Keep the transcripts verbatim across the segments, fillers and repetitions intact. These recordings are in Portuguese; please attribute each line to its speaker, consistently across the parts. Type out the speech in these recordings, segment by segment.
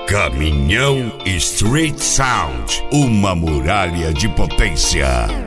Speaker 1: Caminhão Street Sound, uma muralha de potência.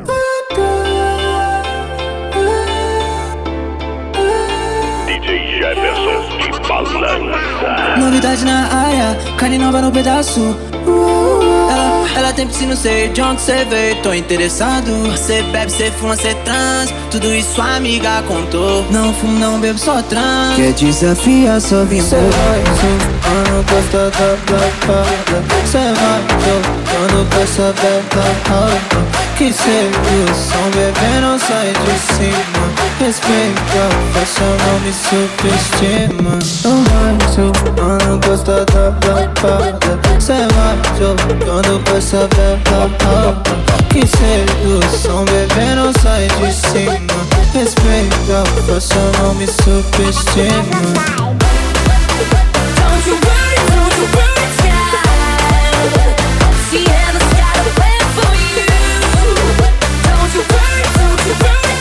Speaker 2: D J Jefferson de balança.
Speaker 3: Novidade na área, carne nova no pedaço. uh, Ela, ela tem piscina, sei de onde cê veio, tô interessado. Cê bebe, cê fuma, cê trans, tudo isso sua amiga contou. Não fumo, não bebo, só trans. Quer desafiar, só vim. Cê vai zoando, gosta da blacada. Cê vai jogando pra saber da alta. Que sedução, bebê, não sai de cima. Respeita, faça, não me subestima. Não vai zoando, gosta da blacada. Cê vai jogando pra saber da alta. Que sedução, bebê, não sai de cima. Respeita, faça, não me subestima.
Speaker 4: Don't you worry, don't you worry, child. Sienna's got a plan for you. Don't you worry, don't you worry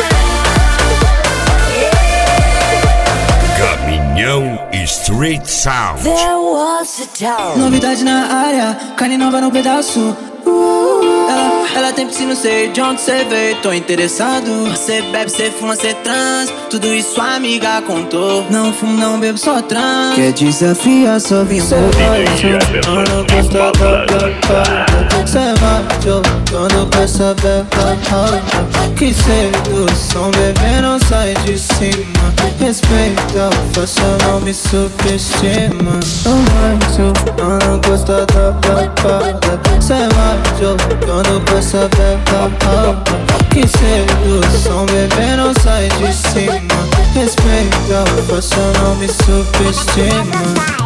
Speaker 4: now.
Speaker 1: Caminhão Street Sound.
Speaker 4: There was a town.
Speaker 3: Novidade na área, carne nova no pedaço. uh, Ela, ela tem piscina, sei de onde cê veio, tô interessado. Cê bebe, cê fuma, cê trans, tudo isso sua amiga contou. Não fumo, não bebo, só trans. Quer desafiar, só vim. Cê vai jogando, gosta da blacada. Cê vai jogando pra saber da alta. Que sedução, bebê, não sai de cima. Respeita, faça, não me subestima. Não vai jogando, gosta da blacada. Cê vai jogando pra saber da alta. Que sedução, bebê, não sai de cima. Respeita, faça, não me subestima.